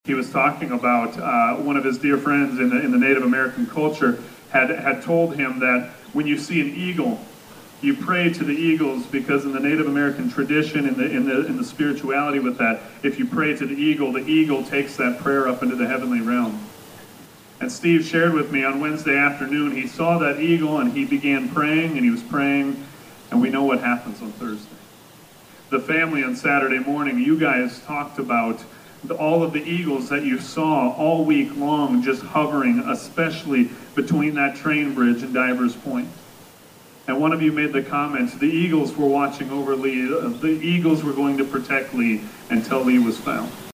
He was talking about one of his dear friends in the Native American culture had told him that when you see an eagle, you pray to the eagles, because in the Native American tradition, in the spirituality with that, if you pray to the eagle takes that prayer up into the heavenly realm. And Steve shared with me on Wednesday afternoon, he saw that eagle and he began praying, and he was praying, and we know what happens on Thursday. The family on Saturday morning, you guys talked about all of the eagles that you saw all week long just hovering, especially between that train bridge and Divers Point. And one of you made the comment, the eagles were watching over Lee, the eagles were going to protect Lee until Lee was found.